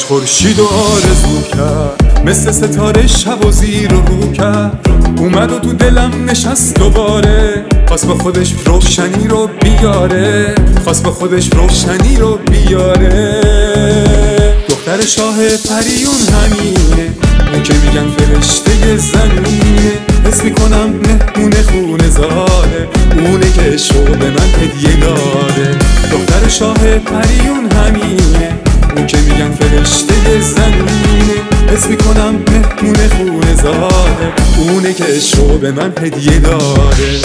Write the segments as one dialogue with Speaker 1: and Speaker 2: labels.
Speaker 1: خورشید و آرزو کرد، مثل ستاره شب و زیر و رو کرد. اومد و تو دلم نشست دوباره، خواست به خودش روشنی رو بیاره، خواست به خودش روشنی رو بیاره. دختر شاه پریون همینه، اون که میگن فرشته زمینه. حس میکنم مهمون خونه زاده، اونه که عشقو به من هدیه داده. دختر شاه پریون همینه، اون که میگن فرشته زمینه. حس میکنم مهمون خونه زاده، اونه که عشقو به من هدیه داده.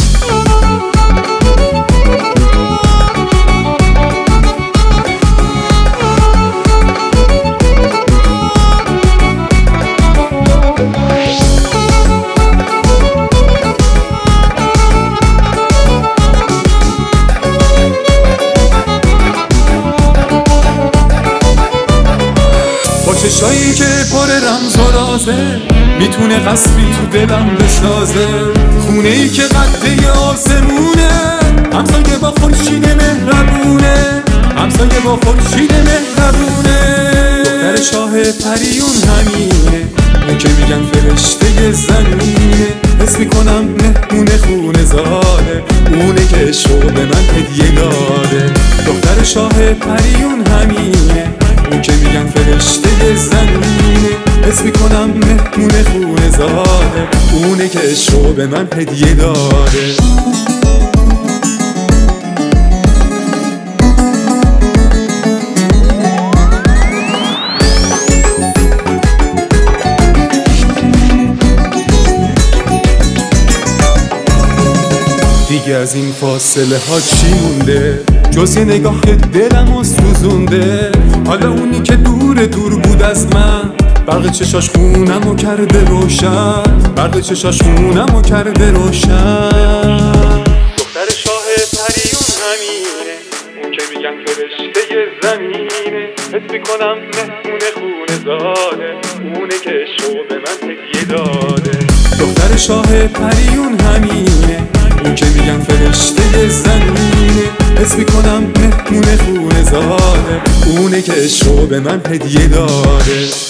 Speaker 1: با چشایی که پر رمز و رازه، میتونه قصری تو دلم بسازه. خونه‌ای که قده آسمونه، همسایه با خورشید مهربونه، همسایه با خورشید مهربونه. دختر شاه پریون همینه، اون که میگن فرشته زمینه. حس میکنم مهمون خونه زاده، اونه که عشقو به من هدیه داده. دختر شاه پریون همینه، اون که میگن فرشته زمینه. حس میکنم مهمون خونه زاده، اونه که عشقو به من هدیه داده. دیگه از این فاصله ها چی مونده، جز یه نگاه که دلمو سوزونده. حالا اونی که دور بود از من، برق چشاش خونمو کرده روشن، برق چشاش خونمو کرده روشن. دختر شاه پریون همینه، اون که میگن فرشته زمینه. حس میکنم مهمون خونه زاده، اونه که عشقو به من هدیه داده. دختر شاه پریون همینه، اون که میگن فرشته زمینه. حس میکنم مهمون خونه زاده، اونه که عشقو به من هدیه داده.